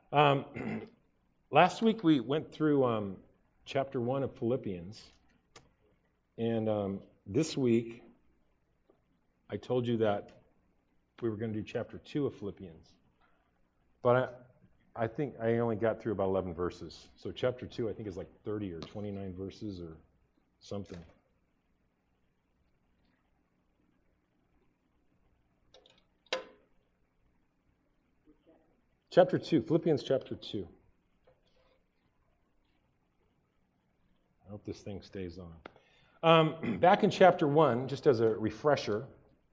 Um, Last week we went through chapter 1 of Philippians, and this week I told you that we were going to do chapter 2 of Philippians, but I think I only got through about 11 verses. So chapter 2 I think is like 30 or 29 verses or something. Chapter 2, Philippians chapter 2. I hope this thing stays on. Back in chapter 1, just as a refresher,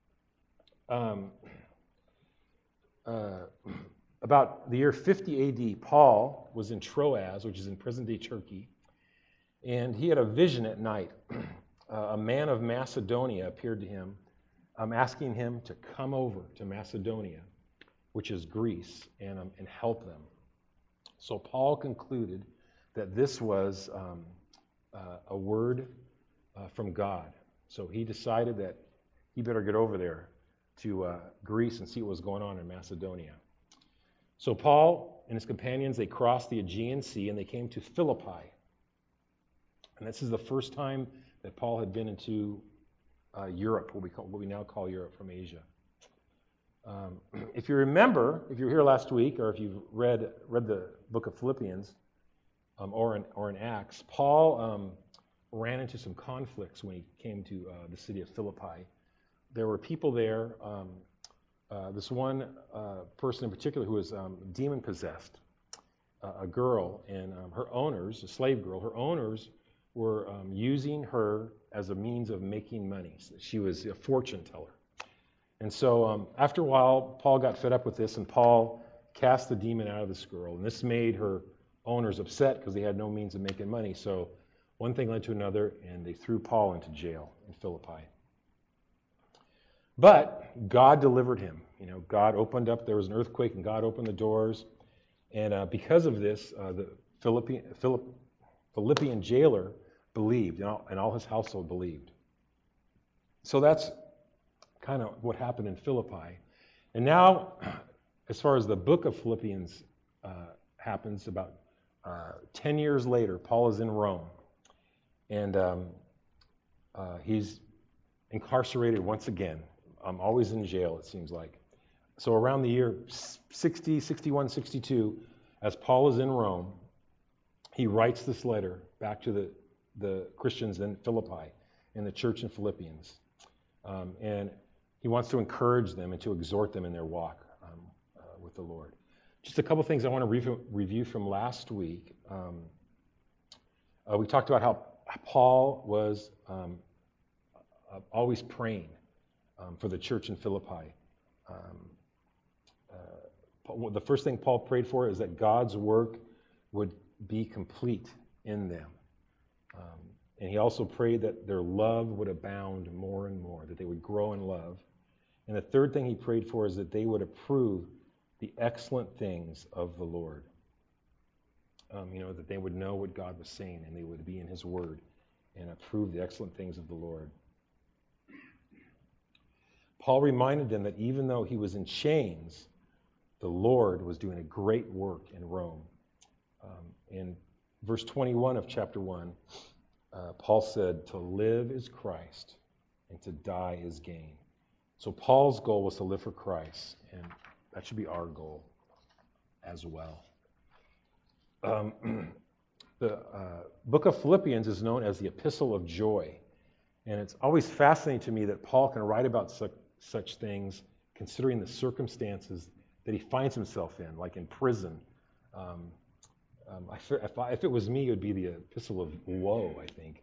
about the year 50 AD, Paul was in Troas, which is in present-day Turkey, and he had a vision at night. A man of Macedonia appeared to him, asking him to come over to Macedonia, which is Greece, and help them. So Paul concluded that this was a word from God. So he decided that he better get over there to Greece and see what was going on in Macedonia. So Paul and his companions, they crossed the Aegean Sea and they came to Philippi. And this is the first time that Paul had been into Europe, what we now call Europe, from Asia. If you remember, if you were here last week, or if you've read the book of Philippians or in Acts, Paul ran into some conflicts when he came to the city of Philippi. There were people there. This one person in particular who was demon possessed, a girl, and her owners, a slave girl. Her owners were using her as a means of making money. So she was a fortune teller. And so after a while, Paul got fed up with this, and Paul cast the demon out of this girl. And this made her owners upset because they had no means of making money. So one thing led to another, and they threw Paul into jail in Philippi. But God delivered him. You know, God opened up, there was an earthquake, and God opened the doors. And because of this, the Philippian jailer believed, and all his household believed. So that's kind of what happened in Philippi. And now, as far as the book of Philippians happens, about 10 years later, Paul is in Rome. And he's incarcerated once again. Always in jail, it seems like. So around the year 60, 61, 62, as Paul is in Rome, he writes this letter back to the Christians in Philippi, in the church in Philippians. And he wants to encourage them and to exhort them in their walk with the Lord. Just a couple things I want to review from last week. We talked about how Paul was always praying for the church in Philippi. The first thing Paul prayed for is that God's work would be complete in them. And he also prayed that their love would abound more and more, that they would grow in love. And the third thing he prayed for is that they would approve the excellent things of the Lord. That they would know what God was saying and they would be in his word and approve the excellent things of the Lord. Paul reminded them that even though he was in chains, the Lord was doing a great work in Rome. In verse 21 of chapter 1, Paul said, "To live is Christ, and to die is gain." So Paul's goal was to live for Christ, and that should be our goal as well. The book of Philippians is known as the Epistle of Joy, and it's always fascinating to me that Paul can write about such things considering the circumstances that he finds himself in, like in prison. If it was me, it would be the Epistle of Woe, I think.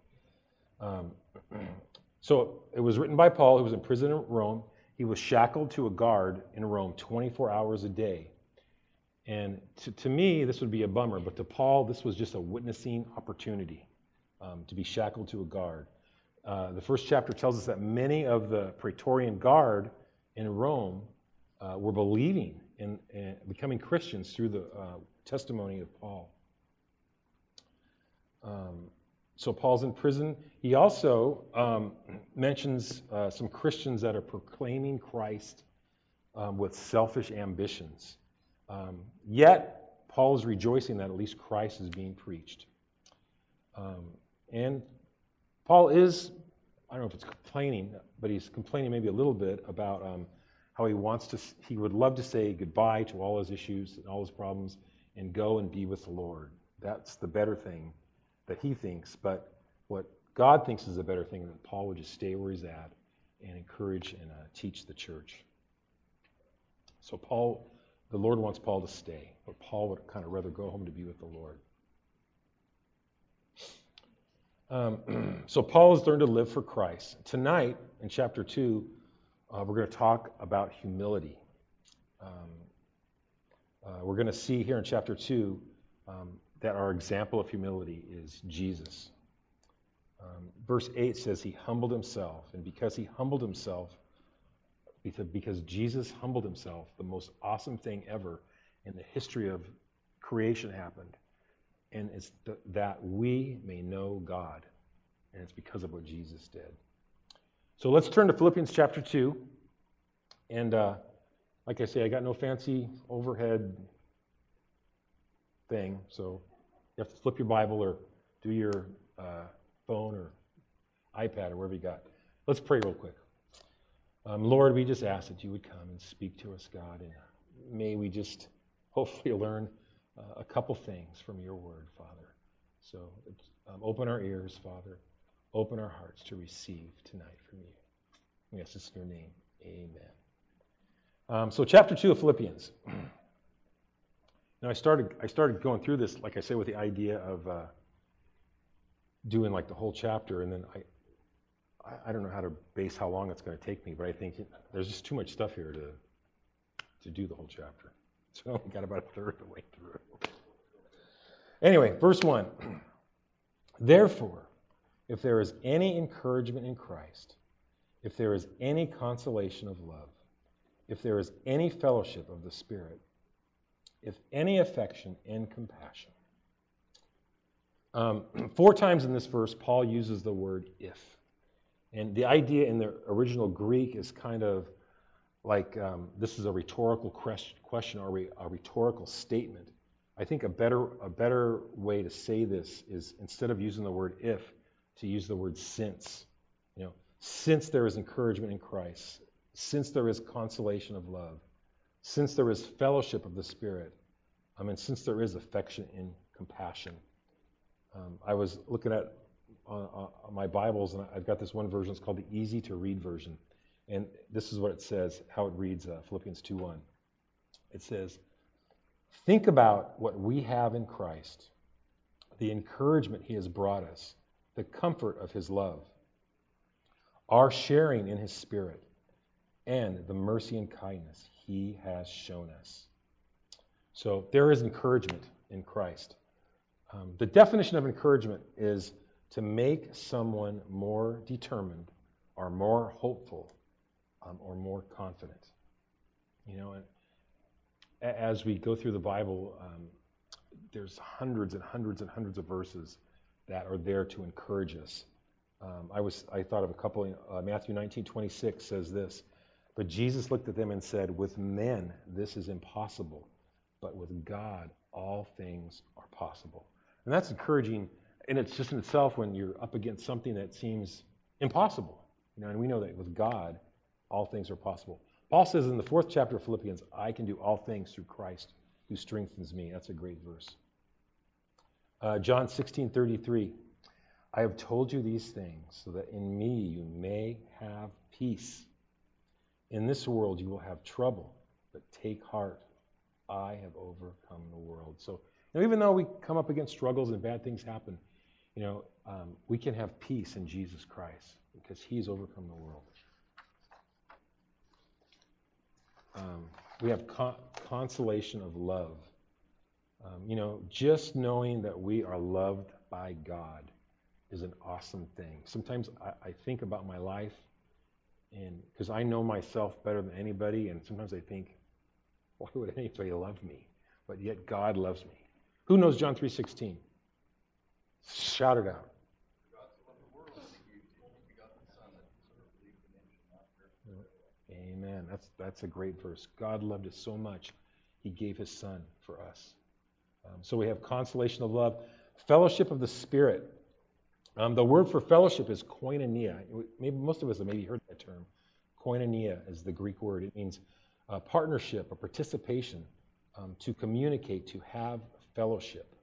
So it was written by Paul, who was in prison in Rome. He was shackled to a guard in Rome 24 hours a day. And to me, this would be a bummer, but to Paul, this was just a witnessing opportunity to be shackled to a guard. The first chapter tells us that many of the Praetorian Guard in Rome were believing and becoming Christians through the testimony of Paul. So Paul's in prison. He also mentions some Christians that are proclaiming Christ with selfish ambitions. Yet Paul is rejoicing that at least Christ is being preached. And Paul is, I don't know if it's complaining, but he's complaining maybe a little bit about how he would love to say goodbye to all his issues and all his problems and go and be with the Lord. That's the better thing that he thinks. But what God thinks is a better thing, that Paul would just stay where he's at and encourage and teach the church. So the Lord wants Paul to stay, but Paul would kind of rather go home to be with the Lord. So Paul has learned to live for Christ. Tonight, in chapter 2, we're going to talk about humility. We're going to see here in chapter 2 that our example of humility is Jesus. Verse 8 says he humbled himself, and because he humbled himself, because Jesus humbled himself, the most awesome thing ever in the history of creation happened. And it's that we may know God. And it's because of what Jesus did. So let's turn to Philippians chapter 2. And like I say, I got no fancy overhead thing. So you have to flip your Bible or do your phone or iPad or wherever you got. Let's pray real quick. Lord, we just ask that you would come and speak to us, God. And may we just hopefully learn a couple things from your word, Father. So open our ears, Father. Open our hearts to receive tonight from you. We ask this in your name. Amen. So chapter 2 of Philippians. Now I started going through this, like I say, with the idea of doing like the whole chapter, and then I don't know how to base how long it's going to take me, but I think there's just too much stuff here to do the whole chapter. So we got about a third of the way through. Anyway, verse 1. Therefore, if there is any encouragement in Christ, if there is any consolation of love, if there is any fellowship of the Spirit, if any affection and compassion. 4 times in this verse, Paul uses the word if. And the idea in the original Greek is kind of like this is a rhetorical question or a rhetorical statement. I think a better way to say this is, instead of using the word if, to use the word since. Since there is encouragement in Christ, since there is consolation of love, since there is fellowship of the Spirit, and since there is affection and compassion. I was looking at my Bibles, and I've got this one version. It's called the Easy to Read version. And this is what it says, how it reads, Philippians 2:1. It says, think about what we have in Christ, the encouragement he has brought us, the comfort of his love, our sharing in his Spirit, and the mercy and kindness he has shown us. So there is encouragement in Christ. The definition of encouragement is to make someone more determined or more hopeful or more confident. And as we go through the Bible, there's hundreds and hundreds and hundreds of verses that are there to encourage us. I thought of a couple. Matthew 19:26 says this, but Jesus looked at them and said, with men this is impossible, but with God all things are possible. And that's encouraging, and it's just in itself when you're up against something that seems impossible. And we know that with God, all things are possible. Paul says in the 4th chapter of Philippians, I can do all things through Christ who strengthens me. That's a great verse. John 16:33, I have told you these things so that in me you may have peace. In this world you will have trouble, but take heart. I have overcome the world. So even though we come up against struggles and bad things happen, we can have peace in Jesus Christ because he's overcome the world. We have consolation of love. Just knowing that we are loved by God is an awesome thing. Sometimes I think about my life, and because I know myself better than anybody, and sometimes I think, why would anybody love me? But yet God loves me. Who knows John 3:16? Shout it out. Amen. That's a great verse. God loved us so much, he gave his son for us. So we have consolation of love, fellowship of the Spirit. The word for fellowship is koinonia. Maybe most of us have maybe heard that term. Koinonia is the Greek word. It means partnership or participation, to communicate, to have fellowship.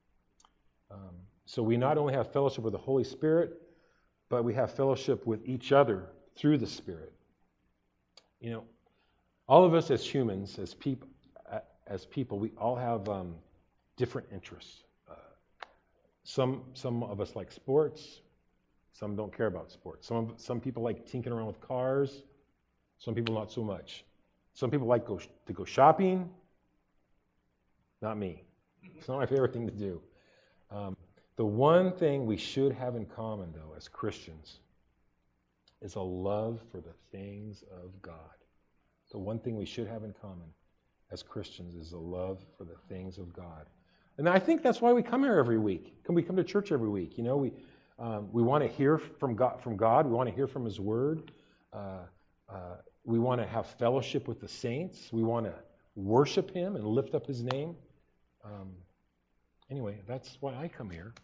So we not only have fellowship with the Holy Spirit, but we have fellowship with each other through the Spirit. You know, all of us as humans, as people, we all have different interests. Some of us like sports. Some don't care about sports. Some people like tinkering around with cars. Some people not so much. Some people like to go shopping. Not me. It's not my favorite thing to do. The one thing we should have in common, though, as Christians, is a love for the things of God. The one thing we should have in common as Christians is a love for the things of God. And I think that's why we come here every week. We come to church every week. You know, we want to hear from God. We want to hear from His Word. We want to have fellowship with the saints. We want to worship Him and lift up His name. Anyway, that's why I come here.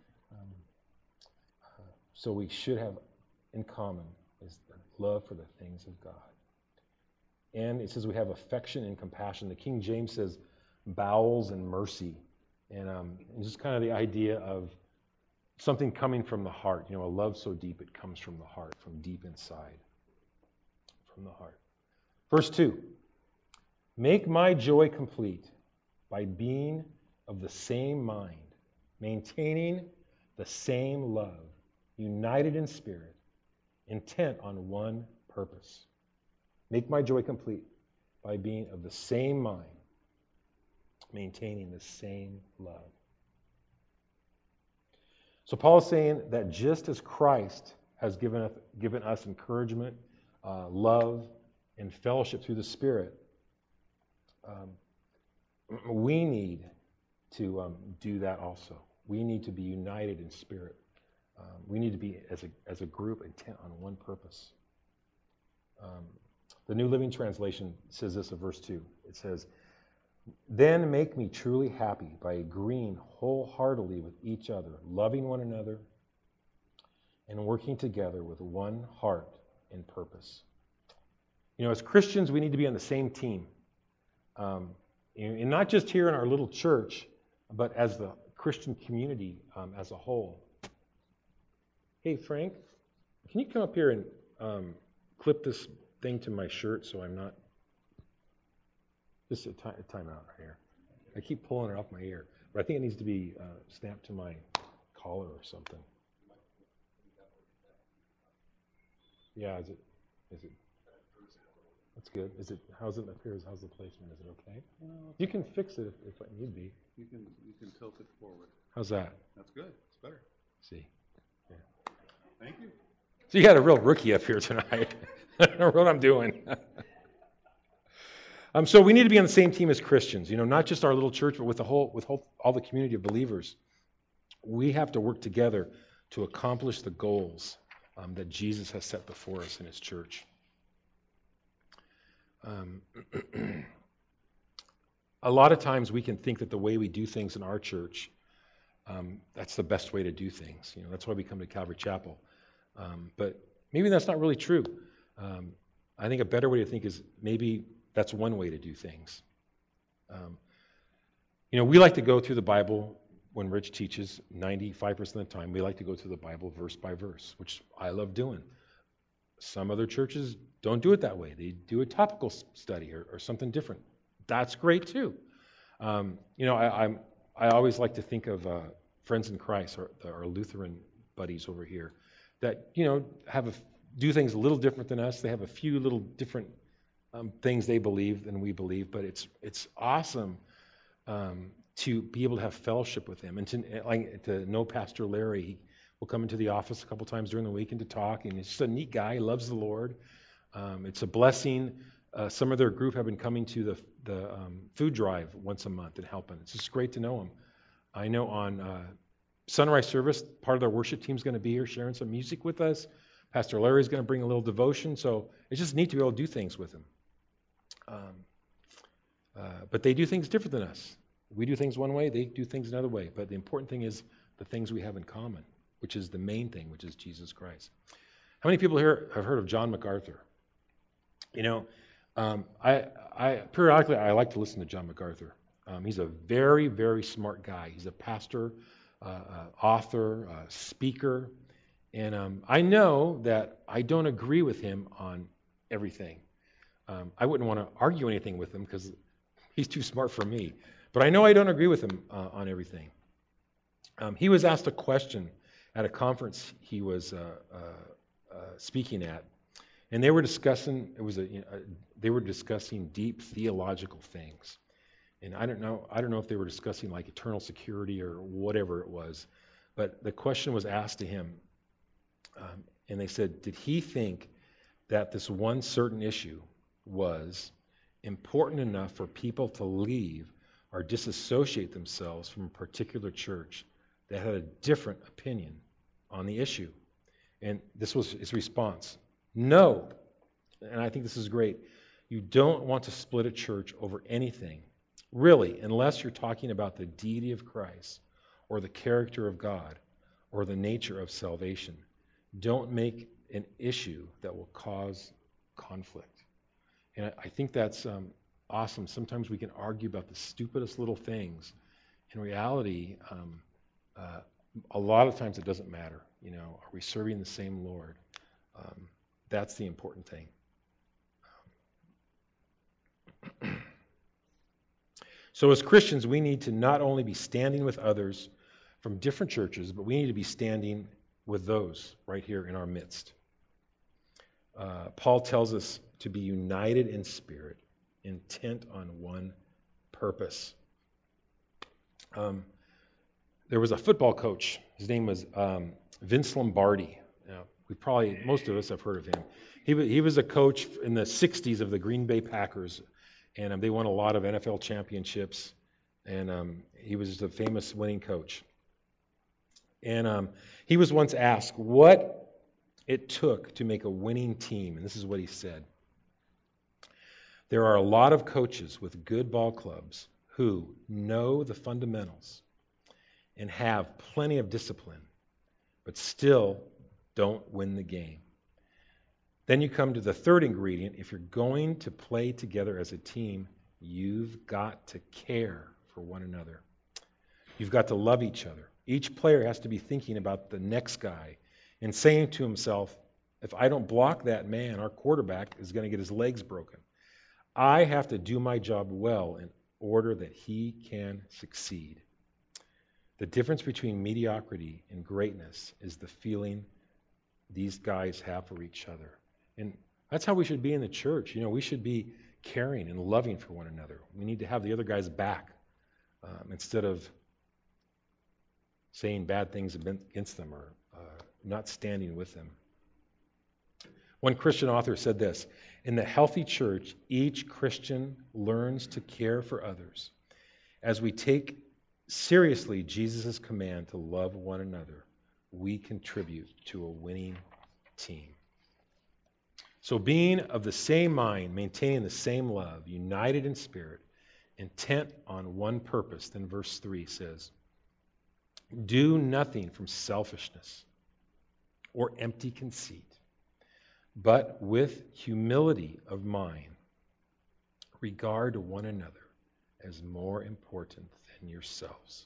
So we should have in common is the love for the things of God. And it says we have affection and compassion. The King James says bowels and mercy. And just kind of the idea of something coming from the heart. You know, a love so deep it comes from the heart, from deep inside. From the heart. Verse 2. Make my joy complete by being of the same mind, maintaining the same love, united in spirit, intent on one purpose. Make my joy complete by being of the same mind, maintaining the same love. So Paul is saying that just as Christ has given us encouragement, love, and fellowship through the Spirit, we need to do that also. We need to be united in spirit. We need to be, as a group, intent on one purpose. The New Living Translation says this in verse 2. It says, "Then make me truly happy by agreeing wholeheartedly with each other, loving one another, and working together with one heart and purpose." You know, as Christians, we need to be on the same team. And not just here in our little church, but as the Christian community as a whole. Hey, Frank, can you come up here and clip this thing to my shirt so I'm not... Just a time out right here. I keep pulling it off my ear, but I think it needs to be snapped to my collar or something. Yeah, is it? That's good. How's it up here? How's the placement? Is it okay? You can fix it if it need be. You can tilt it forward. How's that? That's good. It's better. See. Yeah. Thank you. So you got a real rookie up here tonight. I don't know what I'm doing. So we need to be on the same team as Christians. You know, not just our little church, but with all the community of believers. We have to work together to accomplish the goals that Jesus has set before us in His church. A lot of times we can think that the way we do things in our church, that's the best way to do things. You know, that's why we come to Calvary Chapel. But maybe that's not really true. I think a better way to think is maybe that's one way to do things. You know, we like to go through the Bible when Rich teaches 95% of the time. We like to go through the Bible verse by verse, which I love doing. Some other churches don't do it that way. They do a topical study or something different. That's great too. You know, I always like to think of Friends in Christ, our Lutheran buddies over here, that, you know, do things a little different than us. They have a few little different things they believe than we believe, but it's awesome to be able to have fellowship with them and to know Pastor Larry. He will come into the office a couple times during the week and to talk, and he's just a neat guy. He loves the Lord. It's a blessing. Some of their group have been coming to the food drive once a month and helping. It's just great to know them. I know on sunrise service, part of their worship team is going to be here sharing some music with us. Pastor Larry is going to bring a little devotion, so it's just neat to be able to do things with him. But they do things different than us. We do things one way, they do things another way. But the important thing is the things we have in common, which is the main thing, which is Jesus Christ. How many people here have heard of John MacArthur? You know, I periodically I like to listen to John MacArthur. He's a very, very smart guy. He's a pastor, author, speaker, and I know that I don't agree with him on everything. I wouldn't want to argue anything with him because he's too smart for me. But I know I don't agree with him on everything. He was asked a question at a conference he was speaking at, and they were discussing they were discussing deep theological things. And I don't know if they were discussing like eternal security or whatever it was, but the question was asked to him, and they said, did he think that this one certain issue was important enough for people to leave or disassociate themselves from a particular church that had a different opinion on the issue? And this was his response. No. And I think this is great. You don't want to split a church over anything, really, unless you're talking about the deity of Christ or the character of God or the nature of salvation. Don't make an issue that will cause conflict. And I think that's awesome. Sometimes we can argue about the stupidest little things. In reality, a lot of times it doesn't matter. You know, are we serving the same Lord? That's the important thing. So as Christians, we need to not only be standing with others from different churches, but we need to be standing with those right here in our midst. Paul tells us to be united in spirit, intent on one purpose. There was a football coach. His name was Vince Lombardi. Now, most of us have heard of him. He was a coach in the 60s of the Green Bay Packers, and they won a lot of NFL championships, and he was just a famous winning coach. And he was once asked what it took to make a winning team, and this is what he said. There are a lot of coaches with good ball clubs who know the fundamentals and have plenty of discipline, but still don't win the game. Then you come to the third ingredient. If you're going to play together as a team, you've got to care for one another. You've got to love each other. Each player has to be thinking about the next guy and saying to himself, if I don't block that man, our quarterback is going to get his legs broken. I have to do my job well in order that he can succeed. The difference between mediocrity and greatness is the feeling these guys have for each other. And that's how we should be in the church. You know, we should be caring and loving for one another. We need to have the other guy's back instead of saying bad things against them or not standing with them. One Christian author said this: in the healthy church, each Christian learns to care for others. As we take seriously Jesus' command to love one another, we contribute to a winning team. So being of the same mind, maintaining the same love, united in spirit, intent on one purpose, then verse 3 says, do nothing from selfishness or empty conceit, but with humility of mind, regard one another as more important than yourselves.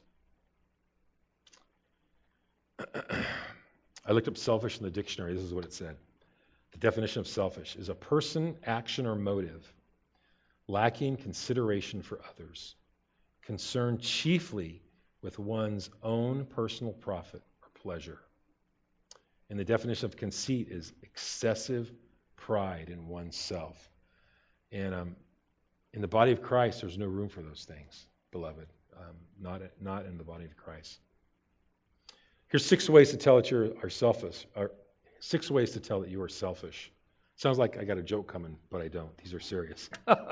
I looked up selfish in the dictionary. This is what it said. The definition of selfish is a person, action, or motive lacking consideration for others, concerned chiefly with one's own personal profit or pleasure. And the definition of conceit is excessive pride in oneself. And in the body of Christ, there's no room for those things, beloved. Not in the body of Christ. Here's 6 ways to tell that you are selfish. 6 ways to tell that you are selfish. Sounds like I got a joke coming, but I don't. These are serious.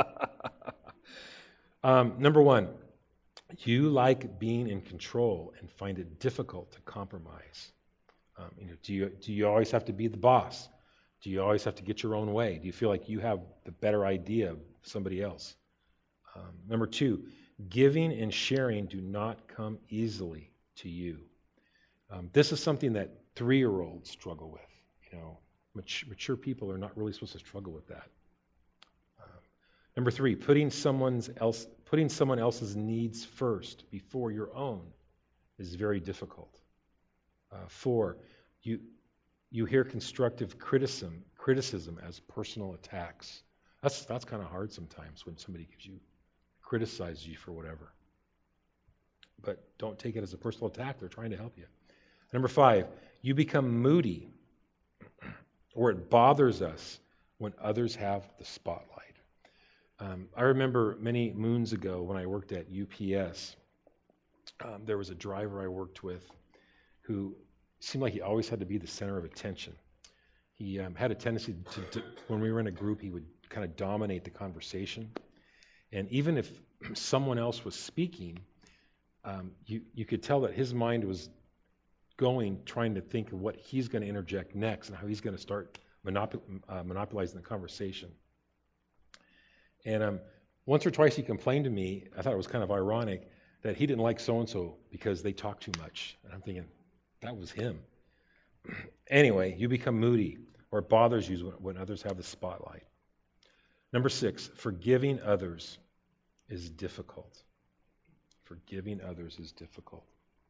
Number 1, you like being in control and find it difficult to compromise. Do you always have to be the boss? Do you always have to get your own way? Do you feel like you have the better idea of somebody else? Number 2, Giving and sharing do not come easily to you. This is something that 3-year-olds struggle with. You know, mature people are not really supposed to struggle with that. Number 3, putting someone else's needs first before your own is very difficult. 4, you hear constructive criticism as personal attacks. That's kind of hard sometimes when somebody criticizes you for whatever. But don't take it as a personal attack. They're trying to help you. Number 5, you become moody, or it bothers us when others have the spotlight. I remember many moons ago when I worked at UPS, there was a driver I worked with who seemed like he always had to be the center of attention. He had a tendency to, when we were in a group, he would kind of dominate the conversation. And even if someone else was speaking, you could tell that his mind was trying to think of what he's going to interject next and how he's going to start monopolizing the conversation. And once or twice he complained to me, I thought it was kind of ironic, that he didn't like so-and-so because they talk too much. And I'm thinking, that was him. Anyway, you become moody, or it bothers you when others have the spotlight. Number 6, forgiving others is difficult. Forgiving others is difficult.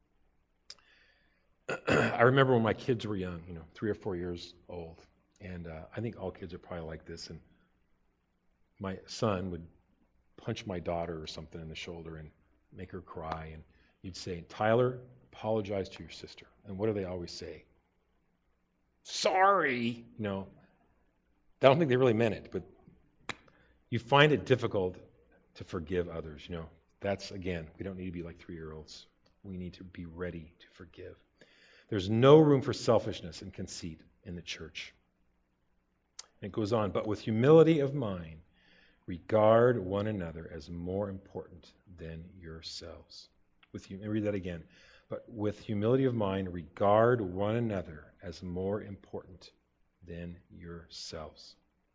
I remember when my kids were young, 3 or 4 years old, and I think all kids are probably like this, and my son would punch my daughter or something in the shoulder and make her cry, and you'd say, "Tyler, apologize to your sister." And what do they always say? "Sorry." I don't think they really meant it, but you find it difficult to forgive others. That's, again, we don't need to be like 3-year-olds. We need to be ready to forgive. There's no room for selfishness and conceit in the church. And it goes on, but with humility of mind, regard one another as more important than yourselves. Let me read that again. But with humility of mind, regard one another as more important than yourselves.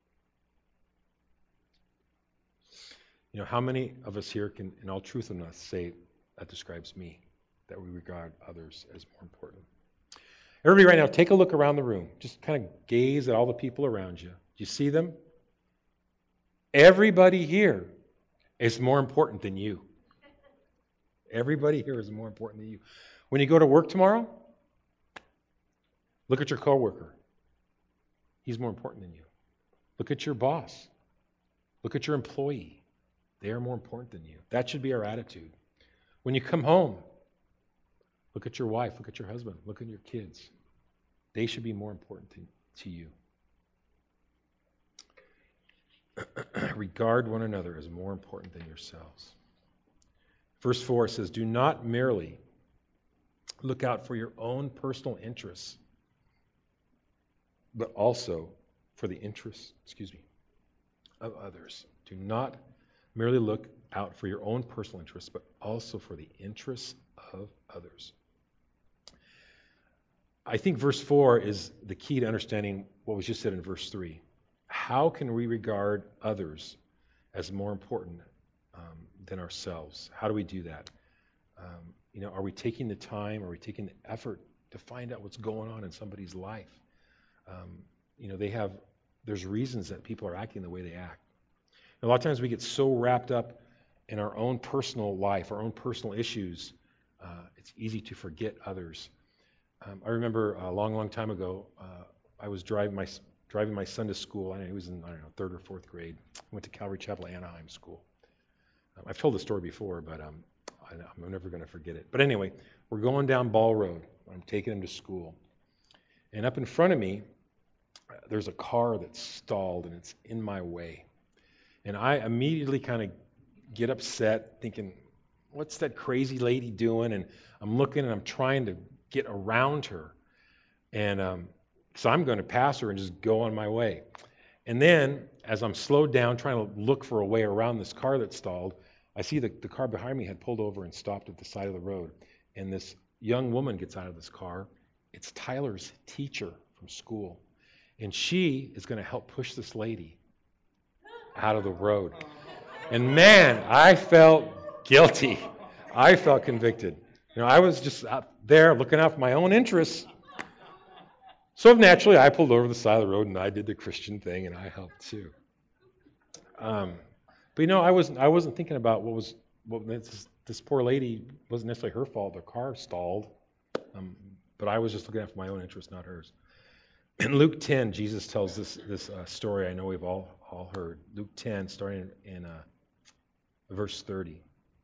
How many of us here can, in all truthfulness, say that describes me, that we regard others as more important? Everybody right now, take a look around the room. Just kind of gaze at all the people around you. Do you see them? Everybody here is more important than you. Everybody here is more important than you. When you go to work tomorrow, look at your coworker. He's more important than you. Look at your boss. Look at your employee. They are more important than you. That should be our attitude. When you come home, look at your wife, look at your husband, look at your kids. They should be more important to you. Regard one another as more important than yourselves. Verse 4 says, do not merely look out for your own personal interests, but also for the interests, of others. Do not merely look out for your own personal interests, but also for the interests of others. I think verse 4 is the key to understanding what was just said in verse 3. How can we regard others as more important than ourselves? How do we do that? Are we taking the time? Are we taking the effort to find out what's going on in somebody's life? There's reasons that people are acting the way they act. And a lot of times we get so wrapped up in our own personal life, our own personal issues, it's easy to forget others. I remember a long time ago, I was driving my son to school. He was in, 3rd or 4th grade. I went to Calvary Chapel Anaheim School. I've told the story before, but I'm never going to forget it. But anyway, we're going down Ball Road. I'm taking him to school. And up in front of me, there's a car that's stalled, and it's in my way. And I immediately kind of get upset, thinking, what's that crazy lady doing? And I'm looking, and I'm trying to get around her. And so I'm going to pass her and just go on my way. And then, as I'm slowed down, trying to look for a way around this car that's stalled, I see the car behind me had pulled over and stopped at the side of the road. And this young woman gets out of this car. It's Tyler's teacher from school. And she is going to help push this lady out of the road. And man, I felt Guilty. I felt convicted. I was just out there looking out for my own interests. So naturally, I pulled over to the side of the road and I did the Christian thing and I helped too. But I wasn't thinking about this poor lady wasn't necessarily her fault. The car stalled, but I was just looking out for my own interest, not hers. In Luke 10, Jesus tells this story I know we've all heard. Luke 10, starting in verse 30.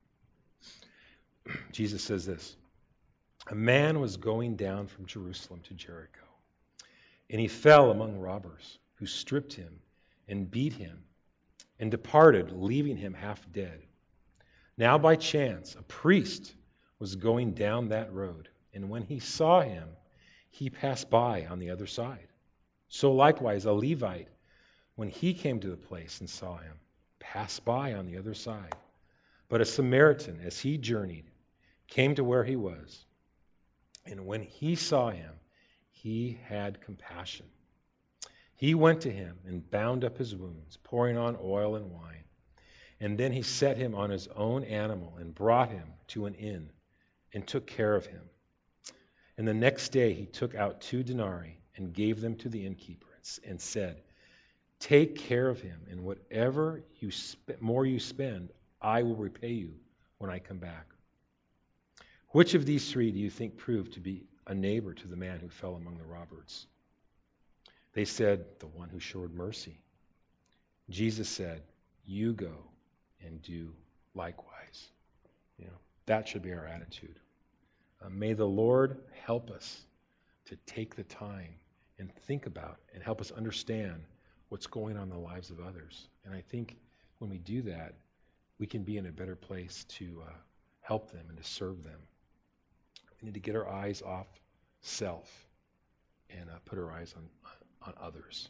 Jesus says this: a man was going down from Jerusalem to Jericho, and he fell among robbers, who stripped him and beat him and departed, leaving him half dead. Now by chance a priest was going down that road, and when he saw him, he passed by on the other side. So likewise a Levite, when he came to the place and saw him, passed by on the other side. But a Samaritan, as he journeyed, came to where he was, and when he saw him, he had compassion. He went to him and bound up his wounds, pouring on oil and wine. And then he set him on his own animal and brought him to an inn and took care of him. And the next day he took out 2 denarii and gave them to the innkeeper and said, take care of him, and whatever more you spend, I will repay you when I come back. Which of these 3 do you think proved to be a neighbor to the man who fell among the robbers? They said, the one who showed mercy. Jesus said, you go and do likewise. That should be our attitude. May the Lord help us to take the time and think about and help us understand what's going on in the lives of others. And I think when we do that, we can be in a better place to help them and to serve them. We need to get our eyes off self and put our eyes on others.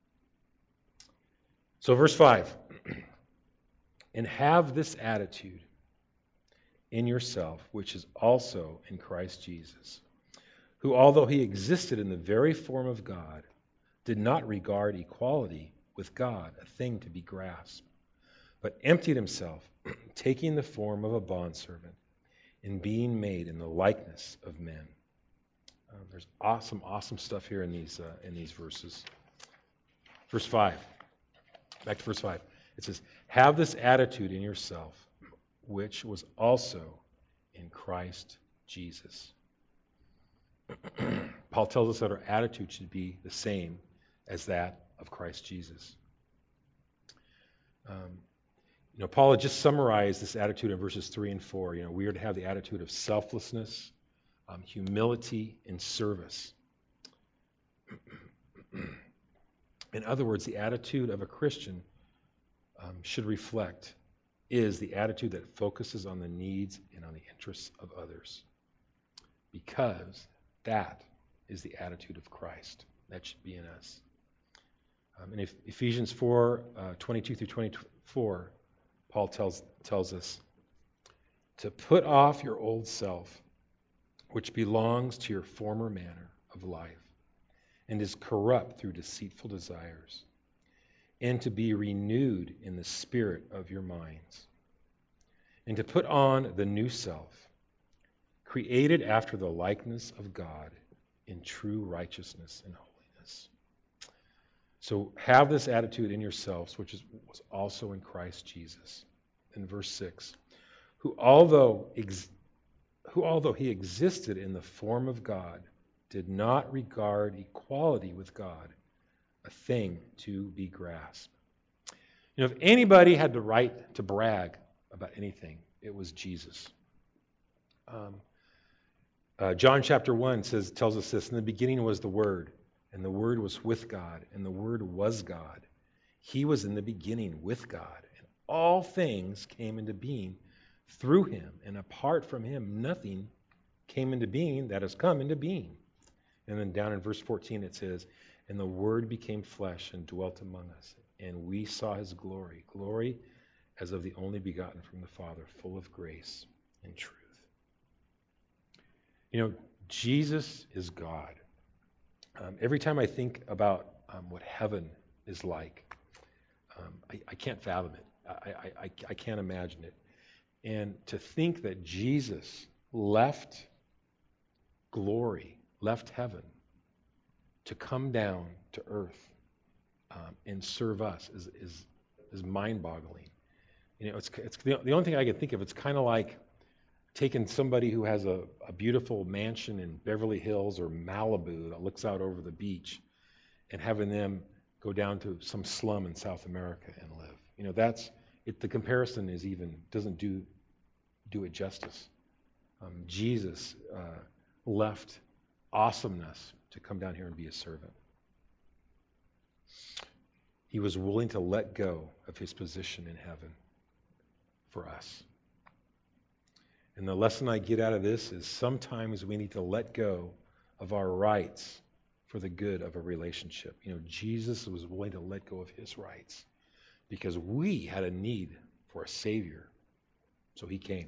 So verse 5, and have this attitude in yourself, which is also in Christ Jesus, who, although he existed in the very form of God, did not regard equality with God a thing to be grasped, but emptied himself, taking the form of a bondservant, and being made in the likeness of men. There's awesome stuff here in these verses. Verse 5. Back to verse 5. It says, have this attitude in yourself, which was also in Christ Jesus. Paul tells us that our attitude should be the same as that of Christ Jesus. Paul had just summarized this attitude in verses 3 and 4. We are to have the attitude of selflessness, humility, and service. In other words, the attitude of a Christian is the attitude that focuses on the needs and on the interests of others. Because that is the attitude of Christ. That should be in us. In Ephesians 4, 22 through 24, Paul tells us to put off your old self, which belongs to your former manner of life, and is corrupt through deceitful desires, and to be renewed in the spirit of your minds, and to put on the new self, created after the likeness of God in true righteousness and holiness. So have this attitude in yourselves, which was also in Christ Jesus. In verse 6, who although he existed in the form of God, did not regard equality with God a thing to be grasped. If anybody had the right to brag about anything, it was Jesus. John chapter 1 tells us this: in the beginning was the Word, and the Word was with God, and the Word was God. He was in the beginning with God, and all things came into being through him, and apart from him nothing came into being that has come into being. And then down in verse 14 it says, and the Word became flesh and dwelt among us, and we saw his glory, glory as of the only begotten from the Father, full of grace and truth. Jesus is God. Every time I think about what heaven is like, I can't fathom it. I can't imagine it. And to think that Jesus left glory, left heaven, to come down to earth and serve us is mind-boggling. You know, it's the only thing I can think of. It's kind of like taking somebody who has a beautiful mansion in Beverly Hills or Malibu that looks out over the beach, and having them go down to some slum in South America and live. You know, that's it. The comparison doesn't do it justice. Jesus left awesomeness to come down here and be a servant. He was willing to let go of his position in heaven for us. And the lesson I get out of this is sometimes we need to let go of our rights for the good of a relationship. You know, Jesus was willing to let go of his rights because we had a need for a Savior. So he came.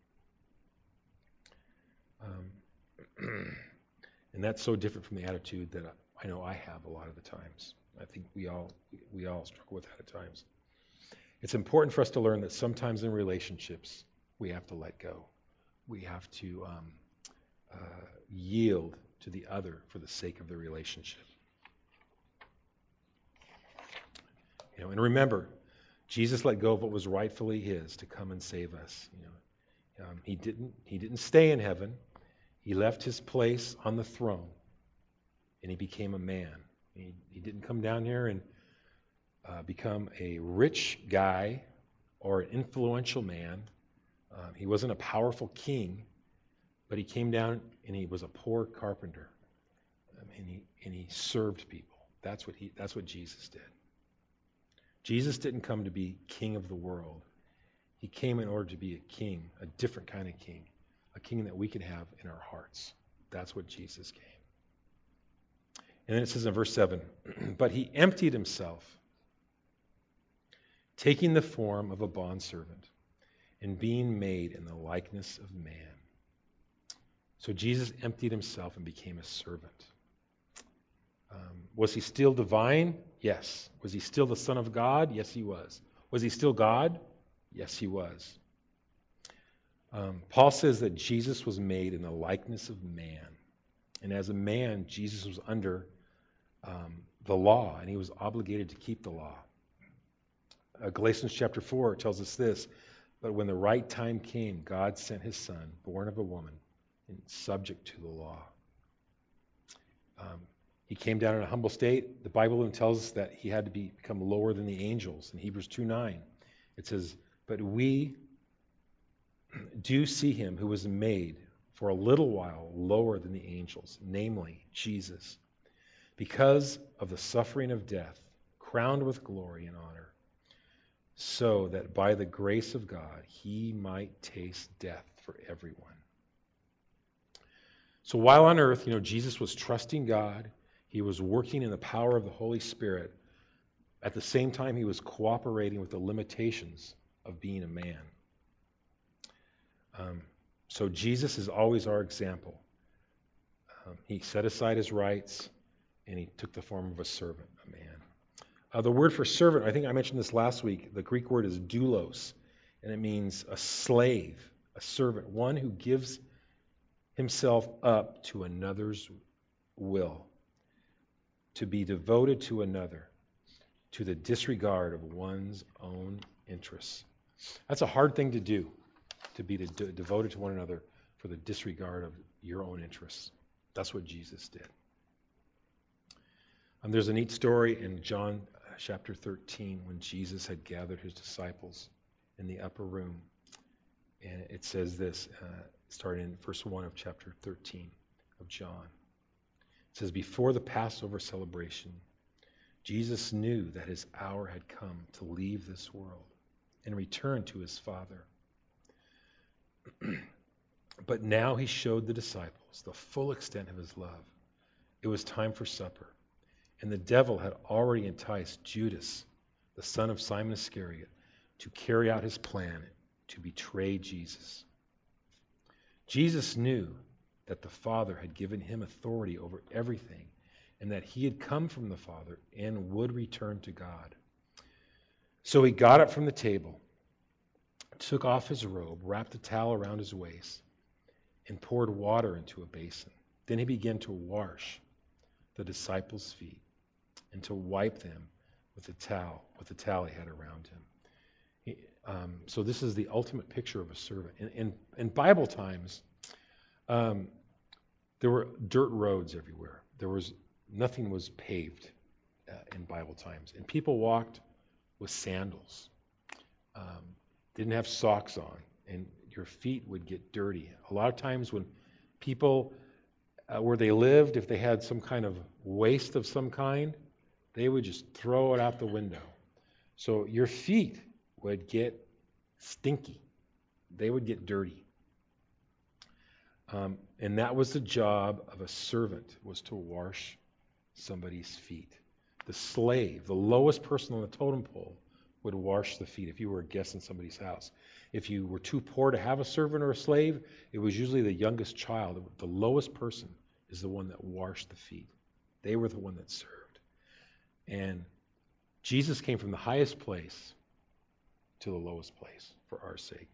And that's so different from the attitude that I know I have a lot of the times. I think we all struggle with that at times. It's important for us to learn that sometimes in relationships we have to let go. We have to yield to the other for the sake of the relationship. You know, and remember, Jesus let go of what was rightfully his to come and save us. You know, he didn't stay in heaven. He left his place on the throne, and he became a man. He didn't come down here and become a rich guy or an influential man. He wasn't a powerful king, but he came down and he was a poor carpenter, and he served people. That's what Jesus did. Jesus didn't come to be king of the world. He came in order to be a king, a different kind of king, a king that we can have in our hearts. That's what Jesus came. And then it says in verse 7, but he emptied himself, taking the form of a bondservant and being made in the likeness of man. So Jesus emptied himself and became a servant. Was he still divine? Yes. Was he still the Son of God? Yes, he was. Was he still God? Yes, he was. Paul says that Jesus was made in the likeness of man. And as a man, Jesus was under the law, and he was obligated to keep the law. Galatians chapter 4 tells us this, but when the right time came, God sent his Son, born of a woman, and subject to the law. He came down in a humble state. The Bible even tells us that he had to become lower than the angels. In Hebrews 2:9, it says, but we do see him who was made for a little while lower than the angels, namely Jesus, because of the suffering of death, crowned with glory and honor, so that by the grace of God he might taste death for everyone. So while on earth, Jesus was trusting God. He was working in the power of the Holy Spirit. At the same time, he was cooperating with the limitations of being a man. So Jesus is always our example. He set aside his rights, and he took the form of a servant, a man. The word for servant, I think I mentioned this last week, the Greek word is doulos, and it means a slave, a servant, one who gives himself up to another's will, to be devoted to another, to the disregard of one's own interests. That's a hard thing to do, to be devoted to one another for the disregard of your own interests. That's what Jesus did. There's a neat story in John chapter 13 when Jesus had gathered his disciples in the upper room. And it says this, starting in verse 1 of chapter 13 of John. It says, before the Passover celebration, Jesus knew that his hour had come to leave this world and return to his Father. But now he showed the disciples the full extent of his love. It was time for supper, and the devil had already enticed Judas, the son of Simon Iscariot, to carry out his plan to betray Jesus. Jesus knew that the Father had given him authority over everything, and that he had come from the Father and would return to God. So he got up from the table, took off his robe, wrapped a towel around his waist, and poured water into a basin. Then he began to wash the disciples' feet and to wipe them with the towel he had around him. So this is the ultimate picture of a servant. In Bible times, there were dirt roads everywhere. Nothing was paved in Bible times, and people walked with sandals. Didn't have socks on, and your feet would get dirty. A lot of times when people, where they lived, if they had some kind of waste of some kind, they would just throw it out the window. So your feet would get stinky. They would get dirty. And that was the job of a servant, was to wash somebody's feet. The slave, the lowest person on the totem pole, would wash the feet if you were a guest in somebody's house. If you were too poor to have a servant or a slave, it was usually the youngest child. The lowest person is the one that washed the feet. They were the one that served. And Jesus came from the highest place to the lowest place for our sake.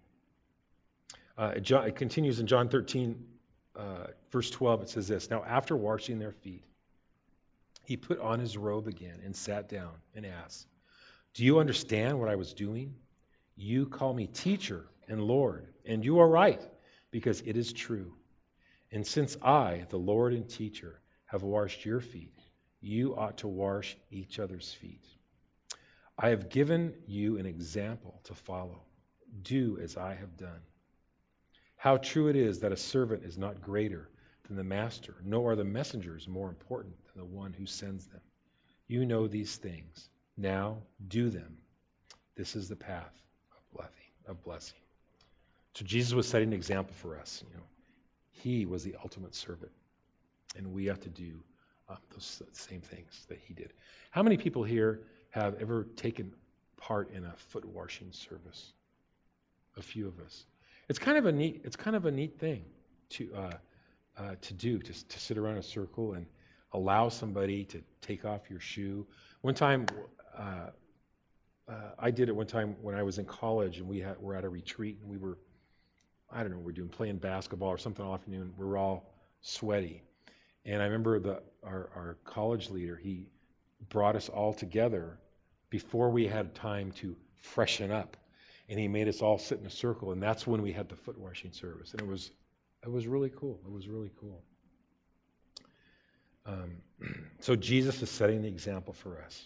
It continues in John 13, verse 12. It says this: Now after washing their feet, he put on his robe again and sat down and asked, Do you understand what I was doing? You call me teacher and Lord, and you are right, because it is true. And since I, the Lord and teacher, have washed your feet, you ought to wash each other's feet. I have given you an example to follow. Do as I have done. How true it is that a servant is not greater than the master, nor are the messengers more important than the one who sends them. You know these things. Now do them. This is the path of blessing. So Jesus was setting an example for us. He was the ultimate servant, and we have to do those same things that he did. How many people here have ever taken part in a foot washing service? A few of us. It's kind of a neat thing to do, to sit around a circle and allow somebody to take off your shoe. One time, I did it one time when I was in college, and we're at a retreat, and we're playing basketball or something all afternoon. We were all sweaty, and I remember our college leader, he brought us all together before we had time to freshen up, and he made us all sit in a circle, and that's when we had the foot washing service, and it was really cool. It was really cool. So Jesus is setting the example for us.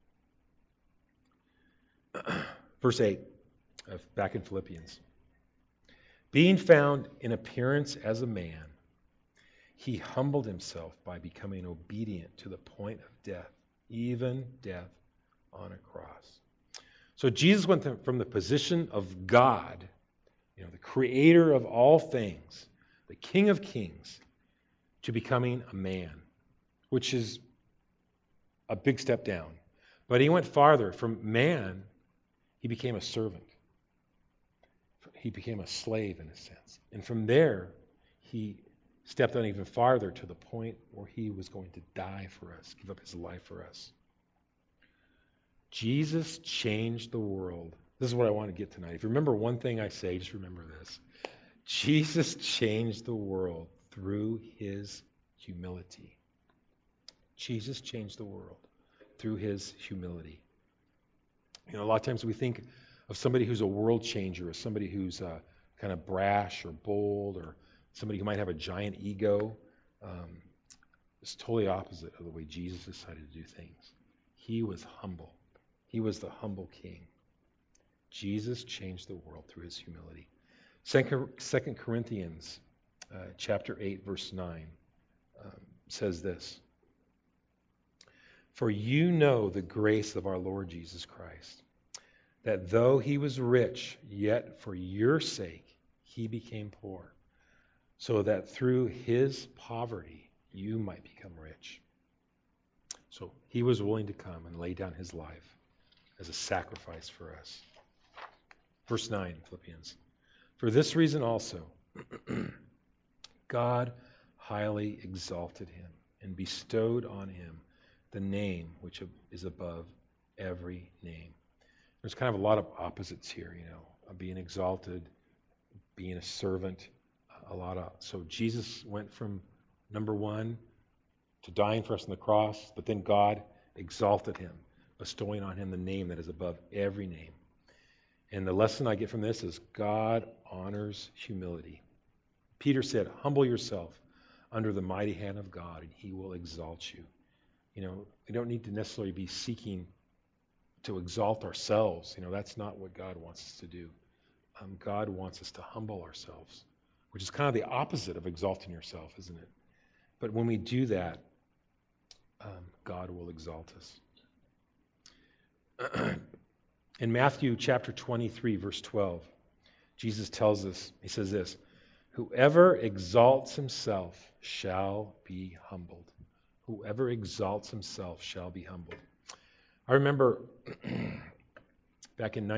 Verse 8, back in Philippians. Being found in appearance as a man, he humbled himself by becoming obedient to the point of death, even death on a cross. So Jesus went from the position of God, the creator of all things, the King of Kings, to becoming a man, which is a big step down. But he went farther. From man, he became a servant. He became a slave, in a sense. And from there, he stepped on even farther to the point where he was going to die for us, give up his life for us. Jesus changed the world. This is what I want to get tonight. If you remember one thing I say, just remember this. Jesus changed the world through his humility. Jesus changed the world through his humility. A lot of times we think of somebody who's a world changer as somebody who's kind of brash or bold, or somebody who might have a giant ego. It's totally opposite of the way Jesus decided to do things. He was humble. He was the humble king. Jesus changed the world through his humility. 2 Corinthians chapter 8, verse 9 says this: For you know the grace of our Lord Jesus Christ, that though he was rich, yet for your sake he became poor, so that through his poverty you might become rich. So he was willing to come and lay down his life as a sacrifice for us. Verse 9, Philippians. For this reason also, God highly exalted him and bestowed on him the name which is above every name. There's kind of a lot of opposites here, being exalted, being a servant, so Jesus went from number one to dying for us on the cross, but then God exalted him, bestowing on him the name that is above every name. And the lesson I get from this is God honors humility. Peter said, humble yourself under the mighty hand of God, and he will exalt you. We don't need to necessarily be seeking to exalt ourselves. That's not what God wants us to do. God wants us to humble ourselves, which is kind of the opposite of exalting yourself, isn't it? But when we do that, God will exalt us. In Matthew chapter 23, verse 12, Jesus tells us, he says this, whoever exalts himself shall be humbled. Whoever exalts himself shall be humbled. I remember back in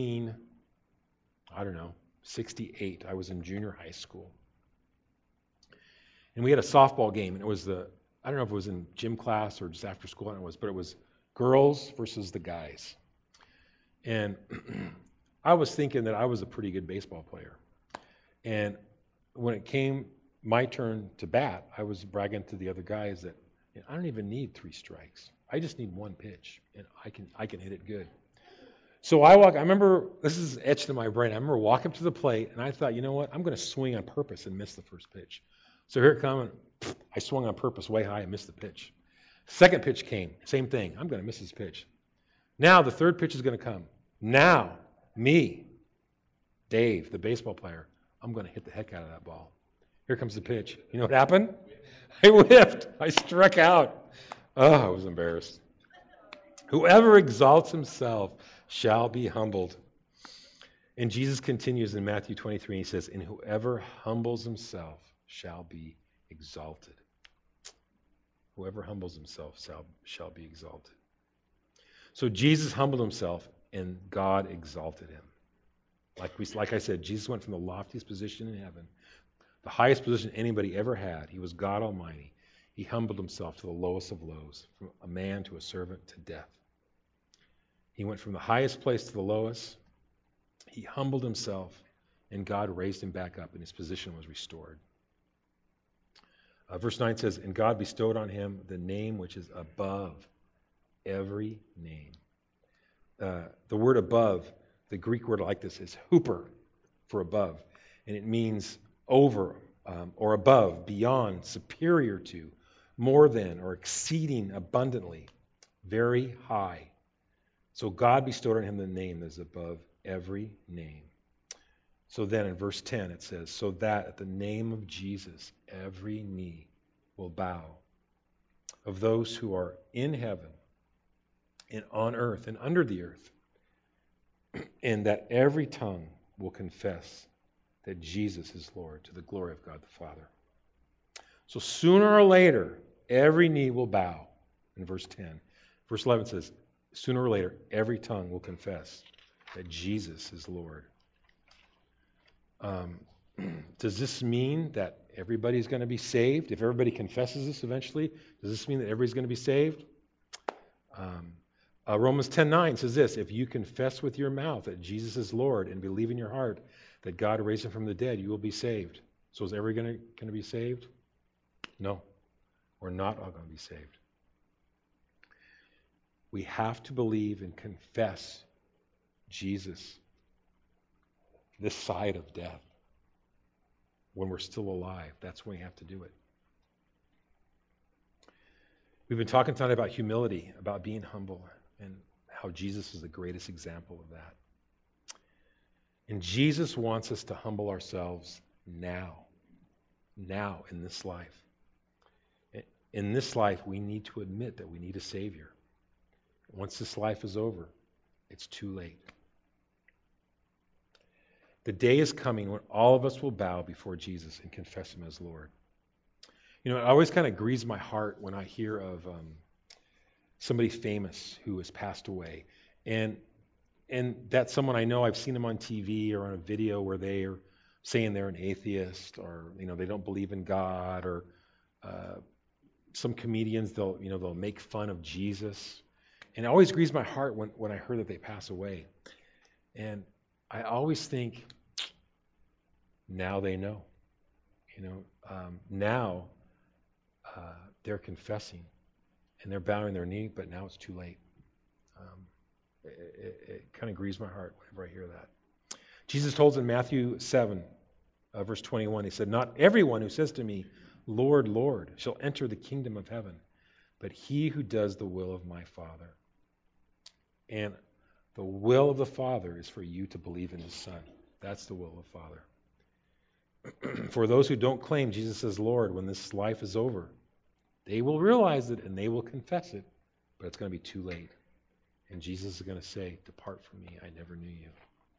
1968, I was in junior high school. And we had a softball game, and it was I don't know if it was in gym class or just after school, I don't know what it was, but it was girls versus the guys. And I was thinking that I was a pretty good baseball player. And when it came my turn to bat, I was bragging to the other guys that I don't even need 3 strikes. I just need 1 pitch, and I can hit it good. So I remember, this is etched in my brain, I remember walking up to the plate, and I thought, you know what, I'm going to swing on purpose and miss the first pitch. So here it comes, I swung on purpose way high and missed the pitch. Second pitch came, same thing, I'm going to miss this pitch. Now the third pitch is going to come. Now, me, Dave, the baseball player, I'm going to hit the heck out of that ball. Here comes the pitch. You know what happened? I whiffed. I struck out. Oh, I was embarrassed. Whoever exalts himself shall be humbled. And Jesus continues in Matthew 23, he says, and whoever humbles himself shall be exalted. Whoever humbles himself shall be exalted. So Jesus humbled himself, and God exalted him. Like I said, Jesus went from the loftiest position in heaven, the highest position anybody ever had. He was God Almighty. He humbled himself to the lowest of lows, from a man to a servant to death. He went from the highest place to the lowest. He humbled himself, and God raised him back up, and his position was restored. Verse 9 says, and God bestowed on him the name which is above every name. The word above, the Greek word like this is huper, for above. And it means over or above, beyond, superior to, more than, or exceeding abundantly, very high. So God bestowed on him the name that is above every name. So then in verse 10 it says, so that at the name of Jesus every knee will bow, of those who are in heaven and on earth and under the earth, and that every tongue will confess that Jesus is Lord, to the glory of God the Father. So sooner or later, every knee will bow, in verse 10. Verse 11 says, sooner or later, every tongue will confess that Jesus is Lord. Does this mean that everybody's going to be saved? If everybody confesses this eventually, does this mean that everybody's going to be saved? Romans 10:9 says this, if you confess with your mouth that Jesus is Lord and believe in your heart that God raised him from the dead, you will be saved. So is everybody going to be saved? No. We're not all going to be saved. We have to believe and confess Jesus this side of death. When we're still alive, that's when we have to do it. We've been talking tonight about humility, about being humble, and how Jesus is the greatest example of that. And Jesus wants us to humble ourselves now in this life. In this life, we need to admit that we need a Savior. Once this life is over, it's too late. The day is coming when all of us will bow before Jesus and confess him as Lord. You know, it always kind of grieves my heart when I hear of somebody famous who has passed away. And that's someone I know, I've seen them on TV or on a video where they are saying they're an atheist, or they don't believe in God, or some comedians they'll make fun of Jesus. And it always grieves my heart when I heard that they pass away. And I always think, now they know. Now they're confessing and they're bowing their knee, but now it's too late. It kind of grieves my heart whenever I hear that. Jesus told us in Matthew 7, verse 21, he said, "Not everyone who says to me, 'Lord, Lord,' shall enter the kingdom of heaven, but he who does the will of my Father." And the will of the Father is for you to believe in his Son. That's the will of the Father. For those who don't claim Jesus as Lord when this life is over, they will realize it and they will confess it, but it's going to be too late. And Jesus is going to say, "Depart from me, I never knew you."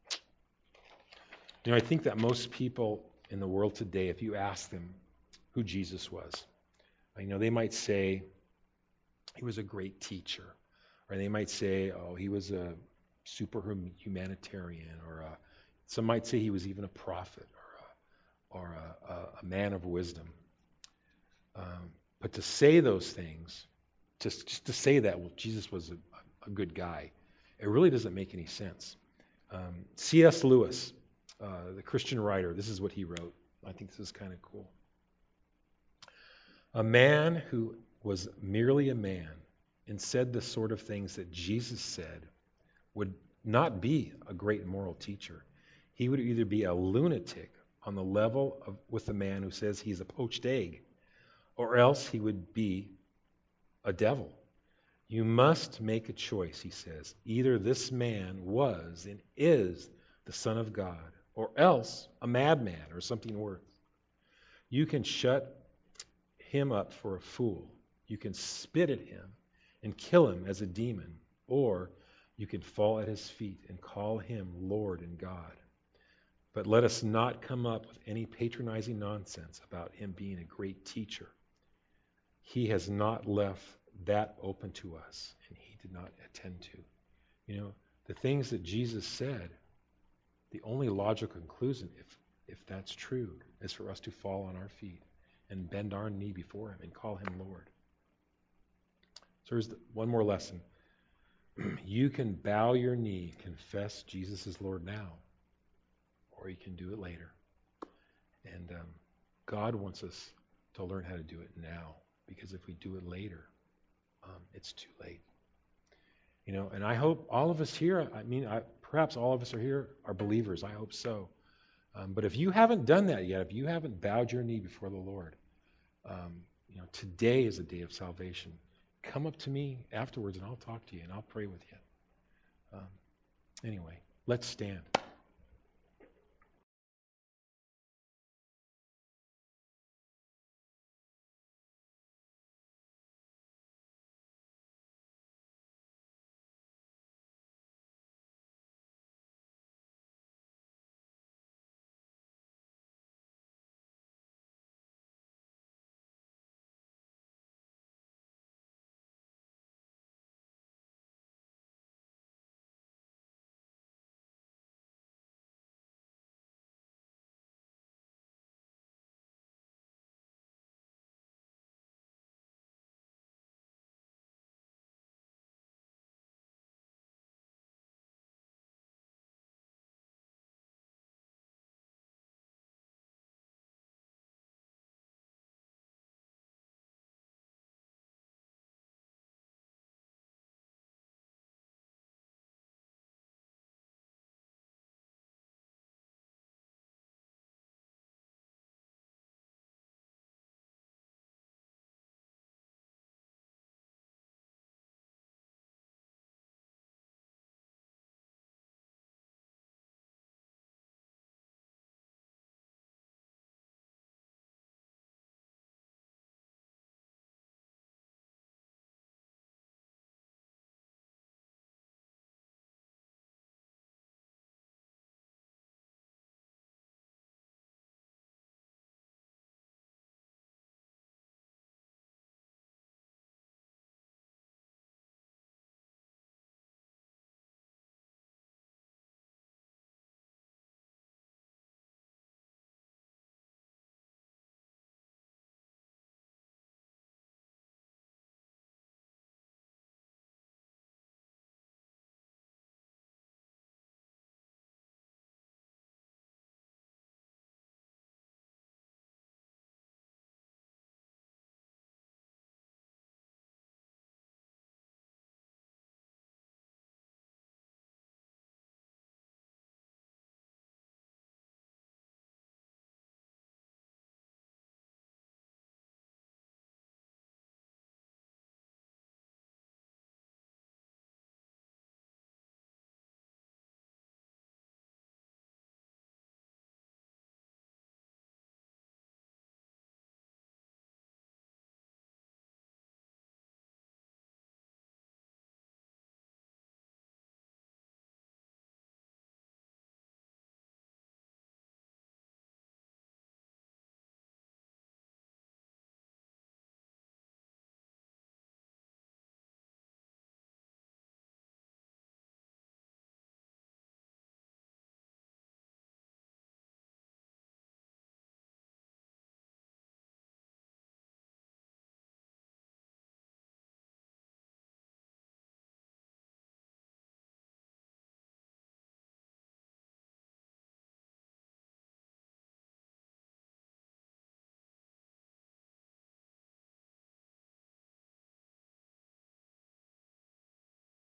I think that most people in the world today, if you ask them who Jesus was, they might say he was a great teacher, or they might say, oh, he was a super humanitarian, or some might say he was even a prophet, or a man of wisdom. But to say those things, just to say that, well, Jesus was a good guy, it really doesn't make any sense. C.S. Lewis, the Christian writer, this is what he wrote. I think this is kind of cool. "A man who was merely a man and said the sort of things that Jesus said would not be a great moral teacher. He would either be a lunatic on the level with the man who says he's a poached egg, or else he would be a devil. You must make a choice," he says. "Either this man was and is the Son of God, or else a madman or something worse. You can shut him up for a fool. You can spit at him and kill him as a demon, or you can fall at his feet and call him Lord and God. But let us not come up with any patronizing nonsense about him being a great teacher. He has not left that open to us, and he did not attend to." The things that Jesus said, the only logical conclusion, if that's true, is for us to fall on our feet and bend our knee before him and call him Lord. So here's one more lesson. You can bow your knee, confess Jesus is Lord now, or you can do it later. And God wants us to learn how to do it now, because if we do it later, it's too late. And I hope all of us here, perhaps all of us are here are believers. I hope so. But if you haven't done that yet, if you haven't bowed your knee before the Lord, today is a day of salvation. Come up to me afterwards and I'll talk to you and I'll pray with you. Anyway, let's stand.